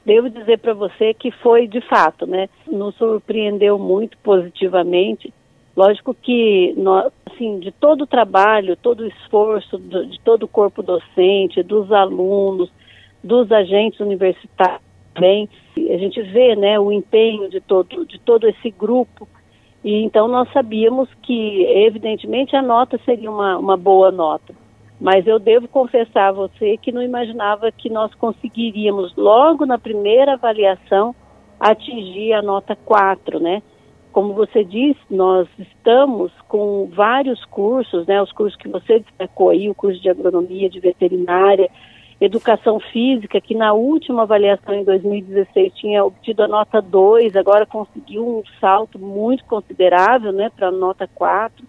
devo dizer para você que foi de fato, né? Nos surpreendeu muito positivamente. Lógico que, nós, assim, de todo o trabalho, todo o esforço, de todo o corpo docente, dos alunos, dos agentes universitários também, a gente vê, né, o empenho de todo esse grupo. E então nós sabíamos que, evidentemente, a nota seria uma boa nota. Mas eu devo confessar a você que não imaginava que nós conseguiríamos, logo na primeira avaliação, atingir a nota 4, né? Como você disse, nós estamos com vários cursos, né? Os cursos que você destacou aí, o curso de agronomia, de veterinária, educação física, que na última avaliação em 2016 tinha obtido a nota 2, agora conseguiu um salto muito considerável, né, para a nota 4.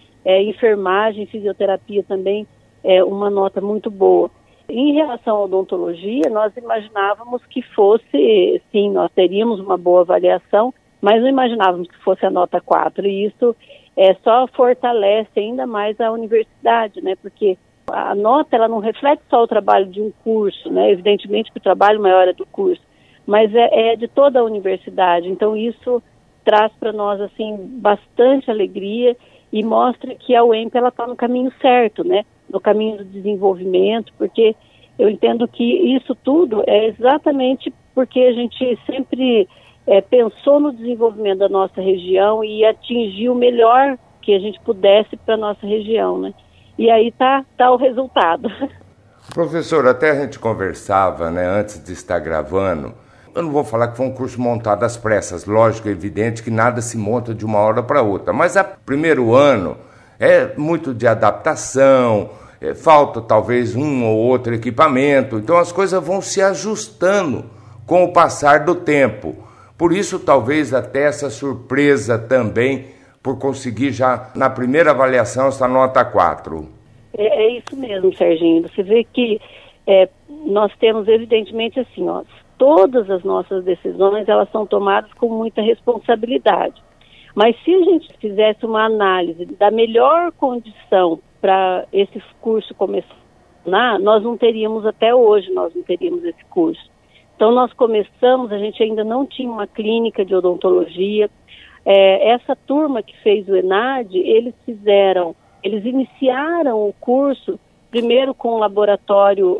Enfermagem, fisioterapia também é uma nota muito boa. Em relação à odontologia, nós imaginávamos que fosse, sim, nós teríamos uma boa avaliação, mas não imaginávamos que fosse a nota 4, e isso só fortalece ainda mais a universidade, né, porque a nota ela não reflete só o trabalho de um curso, né, evidentemente que o trabalho maior é do curso, mas é de toda a universidade, então isso traz para nós, assim, bastante alegria e mostra que a UEMP está no caminho certo, né, no caminho do desenvolvimento, porque eu entendo que isso tudo é exatamente porque a gente sempre pensou no desenvolvimento da nossa região e atingiu o melhor que a gente pudesse para a nossa região, né? E aí tá o resultado. Professor, até a gente conversava, né, antes de estar gravando. Eu não vou falar que foi um curso montado às pressas, lógico, é evidente que nada se monta de uma hora para outra, mas o primeiro ano é muito de adaptação, falta talvez um ou outro equipamento, então as coisas vão se ajustando com o passar do tempo. Por isso, talvez até essa surpresa também, por conseguir já na primeira avaliação essa nota 4. É isso mesmo, Serginho. Você vê que nós temos, evidentemente, assim, ó, todas as nossas decisões, elas são tomadas com muita responsabilidade. Mas se a gente fizesse uma análise da melhor condição para esse curso começar, nós não teríamos até hoje, nós não teríamos esse curso. Então nós começamos, a gente ainda não tinha uma clínica de odontologia. Essa turma que fez o ENAD, eles iniciaram o curso primeiro com um laboratório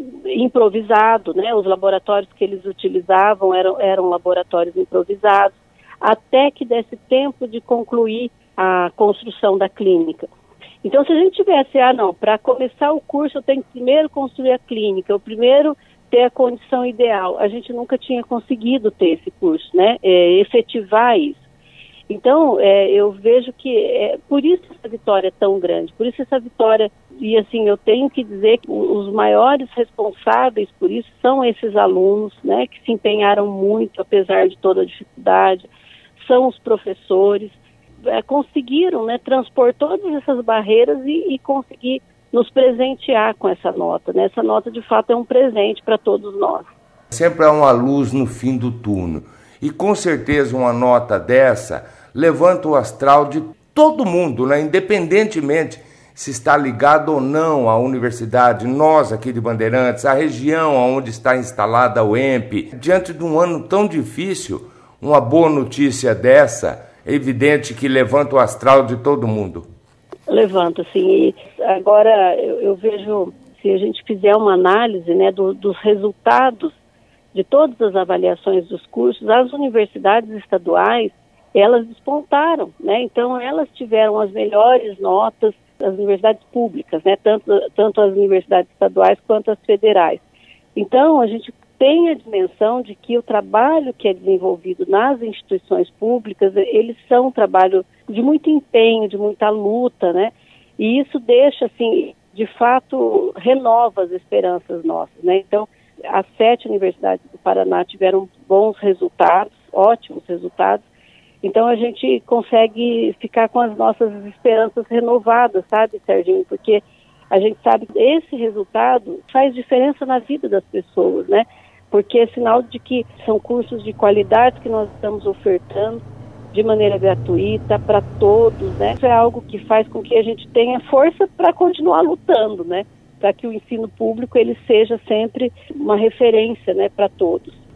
improvisado, né? Os laboratórios que eles utilizavam eram laboratórios improvisados, até que desse tempo de concluir a construção da clínica. Então, se a gente tivesse, para começar o curso eu tenho que primeiro construir a clínica, eu primeiro ter a condição ideal, a gente nunca tinha conseguido ter esse curso, né? Efetivar isso. Então, eu vejo que por isso essa vitória é tão grande, por isso essa vitória, e assim, eu tenho que dizer que os maiores responsáveis por isso são esses alunos, né, que se empenharam muito, apesar de toda a dificuldade, são os professores, conseguiram, né, transpor todas essas barreiras e conseguir nos presentear com essa nota, né? Essa nota, de fato, é um presente para todos nós. Sempre há uma luz no fim do túnel. E com certeza uma nota dessa levanta o astral de todo mundo, né? Independentemente se está ligado ou não à universidade, nós aqui de Bandeirantes, a região onde está instalada a UEMP. Diante de um ano tão difícil, uma boa notícia dessa, é evidente que levanta o astral de todo mundo. Levanta, sim. E agora eu vejo, se a gente fizer uma análise, né, dos resultados de todas as avaliações dos cursos, as universidades estaduais, elas despontaram, né? Então elas tiveram as melhores notas, as universidades públicas, né? Tanto as universidades estaduais quanto as federais. Então a gente tem a dimensão de que o trabalho que é desenvolvido nas instituições públicas, eles são um trabalho de muito empenho, de muita luta, né? E isso deixa, assim, de fato, renova as esperanças nossas, né? Então, as 7 universidades do Paraná tiveram bons resultados, ótimos resultados. Então, a gente consegue ficar com as nossas esperanças renovadas, sabe, Serginho? Porque a gente sabe que esse resultado faz diferença na vida das pessoas, né? Porque é sinal de que são cursos de qualidade que nós estamos ofertando de maneira gratuita para todos, né? Isso é algo que faz com que a gente tenha força para continuar lutando, né? Para que o ensino público ele seja sempre uma referência, né, para todos.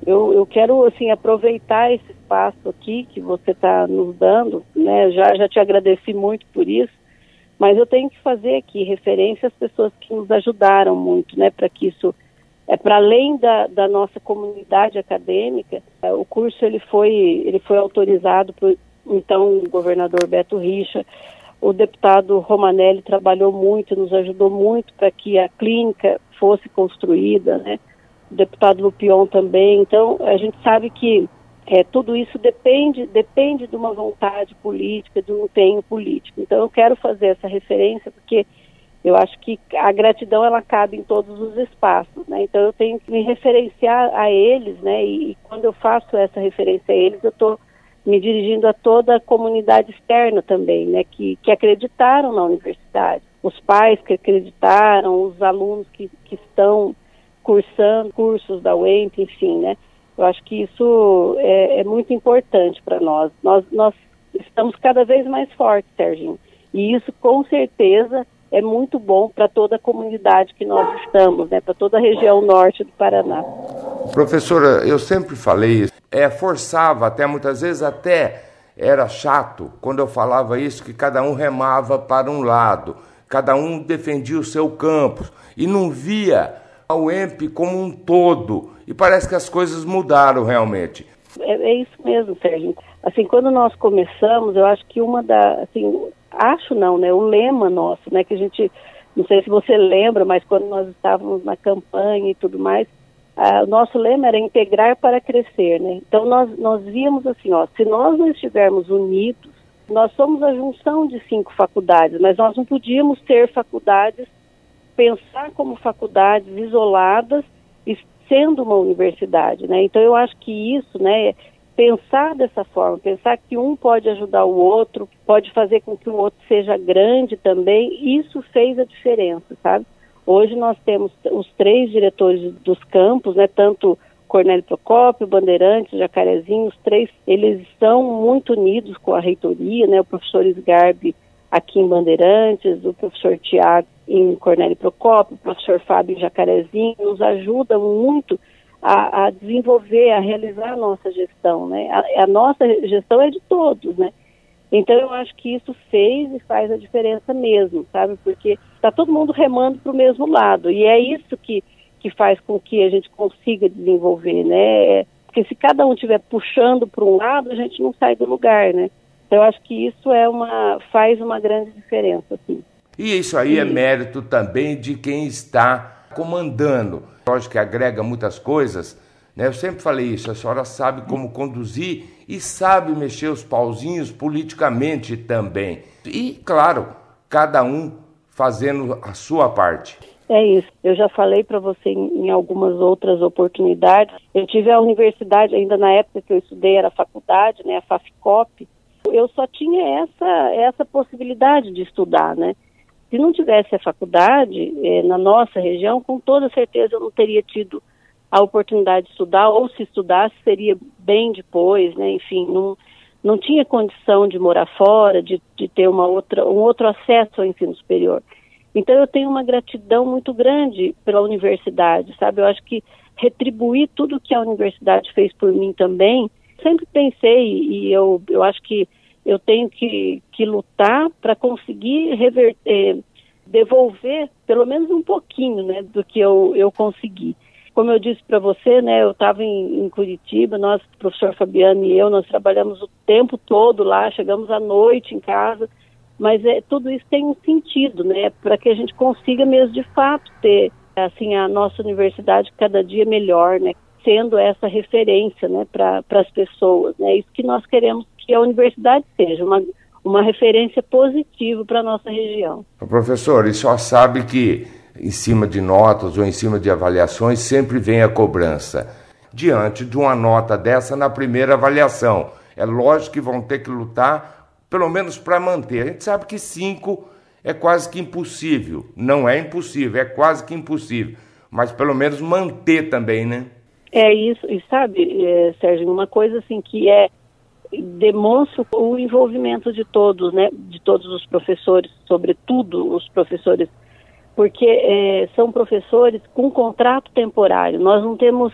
Eu quero, assim, aproveitar esse espaço aqui que você está nos dando, né? Já te agradeci muito por isso, mas eu tenho que fazer aqui referência às pessoas que nos ajudaram muito, né? Para que isso, para além da nossa comunidade acadêmica, o curso ele foi autorizado por, então, o governador Beto Richa. O deputado Romanelli trabalhou muito, nos ajudou muito para que a clínica fosse construída, né? O deputado Lupion também. Então, a gente sabe que tudo isso depende de uma vontade política, de um empenho político. Então, eu quero fazer essa referência porque eu acho que a gratidão, ela cabe em todos os espaços, né? Então, eu tenho que me referenciar a eles, né? E quando eu faço essa referência a eles, eu estou me dirigindo a toda a comunidade externa também, né? Que acreditaram na universidade. Os pais que acreditaram, os alunos que estão cursando cursos da UEMP, enfim, né? Eu acho que isso é muito importante para nós. Nós estamos cada vez mais fortes, Serginho. E isso, com certeza, é muito bom para toda a comunidade que nós estamos, né? Para toda a região norte do Paraná. Professora, eu sempre falei isso. Forçava até, muitas vezes até era chato quando eu falava isso, que cada um remava para um lado, cada um defendia o seu campus e não via a UEMP como um todo, e parece que as coisas mudaram realmente. É isso mesmo, Sérgio. Assim, quando nós começamos, eu acho que o lema nosso, né, que a gente, não sei se você lembra, mas quando nós estávamos na campanha e tudo mais, o nosso lema era integrar para crescer, né? Então nós víamos assim, se nós não estivermos unidos, nós somos a junção de 5 faculdades, mas nós não podíamos ter faculdades, pensar como faculdades isoladas e sendo uma universidade, né? Então eu acho que isso, né, pensar dessa forma, pensar que um pode ajudar o outro, pode fazer com que o outro seja grande também, isso fez a diferença, sabe? Hoje nós temos os 3 diretores dos campos, né, tanto Cornélio Procópio, Bandeirantes, Jacarezinho, os 3, eles estão muito unidos com a reitoria, né, o professor Sgarbi aqui em Bandeirantes, o professor Tiago em Cornélio Procópio, o professor Fábio em Jacarezinho, nos ajudam muito a desenvolver, a realizar a nossa gestão, né? A nossa gestão é de todos, né? Então eu acho que isso fez e faz a diferença mesmo, sabe? Porque está todo mundo remando para o mesmo lado, e é isso que faz com que a gente consiga desenvolver, né? Porque se cada um estiver puxando para um lado, a gente não sai do lugar, né? Então eu acho que isso faz uma grande diferença, assim. E isso aí é mérito também de quem está comandando. Lógico que agrega muitas coisas, né? Eu sempre falei isso, a senhora sabe como conduzir e sabe mexer os pauzinhos politicamente também. E, claro, cada um fazendo a sua parte. É isso. Eu já falei para você em algumas outras oportunidades. Eu tive a universidade, ainda na época que eu estudei, era a faculdade, né, a FAFCOP. Eu só tinha essa possibilidade de estudar, né? Se não tivesse a faculdade, na nossa região, com toda certeza eu não teria tido a oportunidade de estudar, ou se estudasse seria bem depois, né? Enfim, não tinha condição de morar fora, de ter um outro acesso ao ensino superior. Então eu tenho uma gratidão muito grande pela universidade, sabe? Eu acho que retribuir tudo que a universidade fez por mim também, sempre pensei, e eu acho que eu tenho que lutar para conseguir devolver pelo menos um pouquinho, né, do que eu consegui. Como eu disse para você, né, eu estava em Curitiba, nós, o professor Fabiano e eu, nós trabalhamos o tempo todo lá, chegamos à noite em casa, mas tudo isso tem um sentido, né, para que a gente consiga mesmo de fato ter, assim, a nossa universidade cada dia melhor, né, sendo essa referência, né, para as pessoas, né, isso que nós queremos que a universidade seja uma referência positiva para a nossa região. Professor, e só sabe que em cima de notas ou em cima de avaliações sempre vem a cobrança. Diante de uma nota dessa na primeira avaliação, é lógico que vão ter que lutar pelo menos para manter. A gente sabe que 5 é quase que impossível. Não é impossível, é quase que impossível. Mas pelo menos manter também, né? É isso, e sabe, Sérgio, uma coisa assim que demonstra o envolvimento de todos, né, de todos os professores, sobretudo os professores, porque são professores com contrato temporário. Nós não temos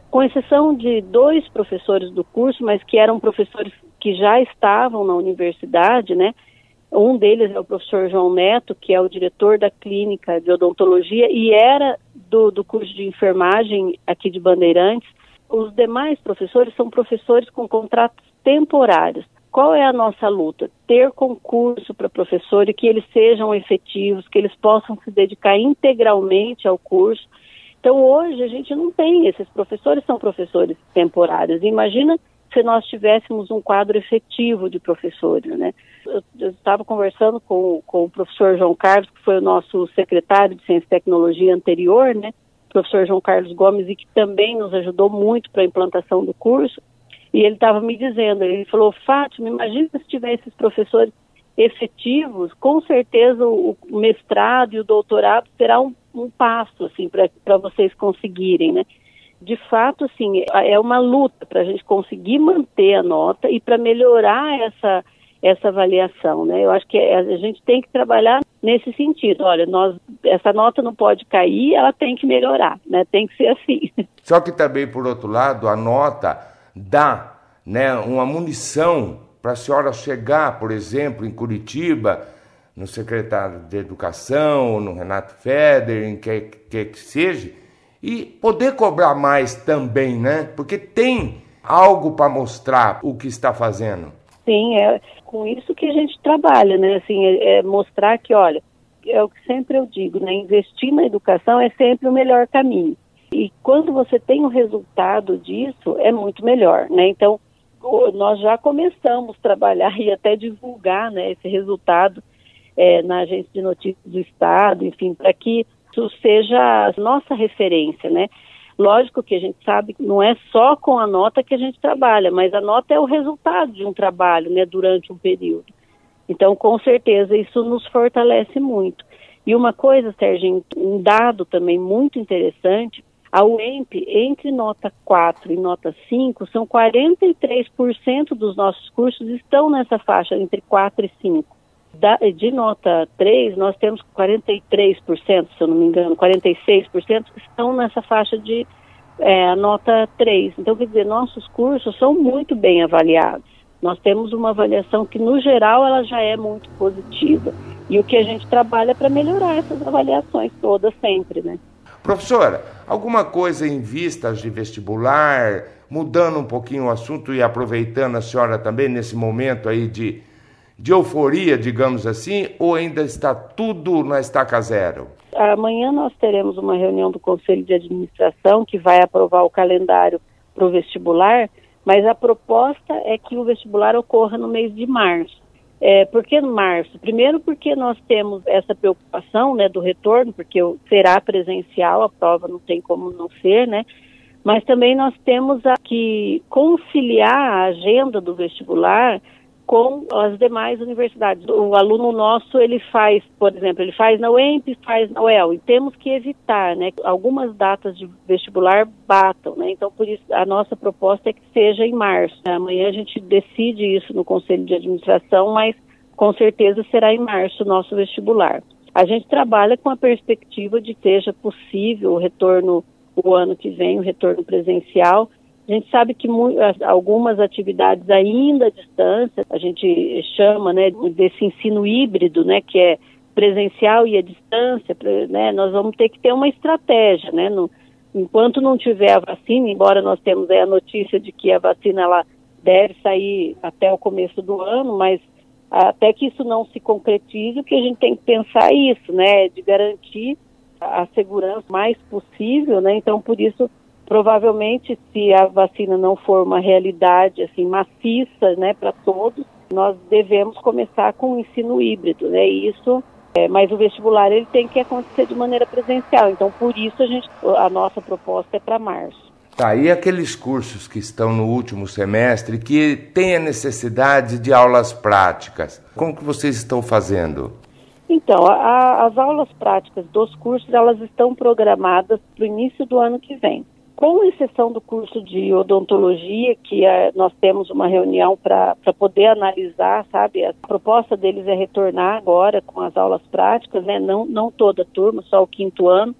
com exceção de 2 professores do curso, mas que eram professores que já estavam na universidade, né? Um deles é o professor João Neto, que é o diretor da clínica de odontologia e era do curso de enfermagem aqui de Bandeirantes. Os demais professores são professores com contratos temporários. Qual é a nossa luta? Ter concurso para professor e que eles sejam efetivos, que eles possam se dedicar integralmente ao curso. Então, hoje, a gente não tem, esses professores são professores temporários. Imagina se nós tivéssemos um quadro efetivo de professores, né? Eu estava conversando com o professor João Carlos, que foi o nosso secretário de Ciência e Tecnologia anterior, né? O professor João Carlos Gomes, e que também nos ajudou muito para a implantação do curso. E ele estava me dizendo, ele falou, Fátima, imagina se tivesse esses professores efetivos, com certeza o mestrado e o doutorado será um passo, assim, para vocês conseguirem, né? De fato, assim, é uma luta para a gente conseguir manter a nota e para melhorar essa avaliação, né? Eu acho que a gente tem que trabalhar nesse sentido. Olha, essa nota não pode cair, ela tem que melhorar, né? Tem que ser assim. Só que também, por outro lado, a nota dá, né, uma munição para a senhora chegar, por exemplo, em Curitiba, no secretário de Educação, no Renato Feder, em que seja, e poder cobrar mais também, né? Porque tem algo para mostrar o que está fazendo. Sim, é com isso que a gente trabalha, né? Assim, é mostrar que, olha, é o que sempre eu digo, né? Investir na educação é sempre o melhor caminho. E quando você tem o resultado disso, é muito melhor, né? Então, nós já começamos a trabalhar e até divulgar, né, esse resultado na agência de notícias do Estado, enfim, para que isso seja a nossa referência, né? Lógico que a gente sabe que não é só com a nota que a gente trabalha, mas a nota é o resultado de um trabalho, né, durante um período. Então, com certeza, isso nos fortalece muito. E uma coisa, Sérgio, um dado também muito interessante, a UEMP, entre nota 4 e nota 5, são 43% dos nossos cursos estão nessa faixa, entre 4 e 5. De nota 3, nós temos 43%, se eu não me engano, 46% estão nessa faixa de nota 3. Então, quer dizer, nossos cursos são muito bem avaliados. Nós temos uma avaliação que, no geral, ela já é muito positiva. E o que a gente trabalha é para melhorar essas avaliações todas sempre, né? Professora, alguma coisa em vistas de vestibular, mudando um pouquinho o assunto e aproveitando a senhora também nesse momento aí de euforia, digamos assim, ou ainda está tudo na estaca zero? Amanhã nós teremos uma reunião do Conselho de Administração que vai aprovar o calendário para o vestibular, mas a proposta é que o vestibular ocorra no mês de março. Por que março? Primeiro porque nós temos essa preocupação, né, do retorno, porque será presencial, a prova não tem como não ser, né? Mas também nós temos que conciliar a agenda do vestibular com as demais universidades. O aluno nosso, ele faz, por exemplo, ele faz na UEMP, faz na UEL, e temos que evitar, né, que algumas datas de vestibular batam, né? Então, por isso, a nossa proposta é que seja em março. Amanhã a gente decide isso no Conselho de Administração, mas com certeza será em março o nosso vestibular. A gente trabalha com a perspectiva de que seja possível o retorno o ano que vem, o retorno presencial. A gente sabe que algumas atividades ainda à distância, a gente chama, né, desse ensino híbrido, né, que é presencial e à distância, né, nós vamos ter que ter uma estratégia, né, enquanto não tiver a vacina, embora nós temos a notícia de que a vacina ela deve sair até o começo do ano, mas até que isso não se concretize, o que a gente tem que pensar é isso, né, de garantir a segurança mais possível, né, então por isso provavelmente, se a vacina não for uma realidade assim maciça, né, para todos, nós devemos começar com o ensino híbrido, né? Isso, mas o vestibular ele tem que acontecer de maneira presencial. Então, por isso a nossa proposta é para março. Tá, e aqueles cursos que estão no último semestre que têm a necessidade de aulas práticas, como que vocês estão fazendo? Então, as aulas práticas dos cursos, elas estão programadas para o início do ano que vem. Com exceção do curso de odontologia, que nós temos uma reunião para poder analisar, sabe? A proposta deles é retornar agora com as aulas práticas, né? Não toda a turma, só o 5º ano.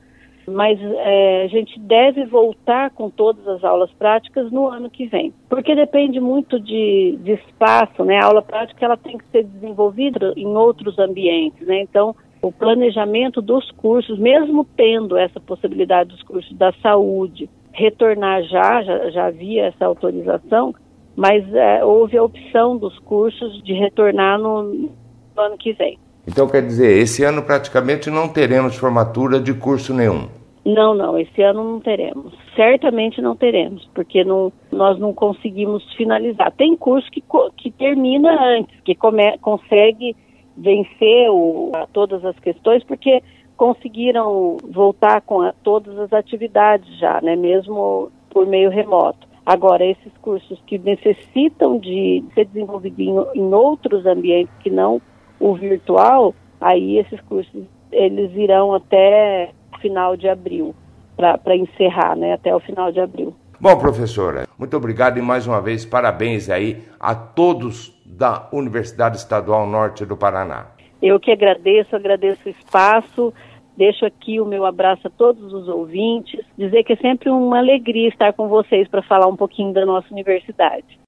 mas a gente deve voltar com todas as aulas práticas no ano que vem, porque depende muito de espaço, né? A aula prática ela tem que ser desenvolvida em outros ambientes, né? Então, o planejamento dos cursos, mesmo tendo essa possibilidade dos cursos da saúde, retornar já havia essa autorização, mas houve a opção dos cursos de retornar no ano que vem. Então, quer dizer, esse ano praticamente não teremos formatura de curso nenhum? Não, esse ano não teremos. Certamente não teremos, porque nós não conseguimos finalizar. Tem curso que termina antes, que consegue vencer todas as questões, porque conseguiram voltar com todas as atividades já, né, mesmo por meio remoto. Agora, esses cursos que necessitam de ser desenvolvidos em outros ambientes que não o virtual, aí esses cursos eles irão até final de abril, para encerrar, né, até o final de abril. Bom, professora, muito obrigado e mais uma vez parabéns aí a todos da Universidade Estadual Norte do Paraná. Eu que agradeço o espaço, deixo aqui o meu abraço a todos os ouvintes, dizer que é sempre uma alegria estar com vocês para falar um pouquinho da nossa universidade.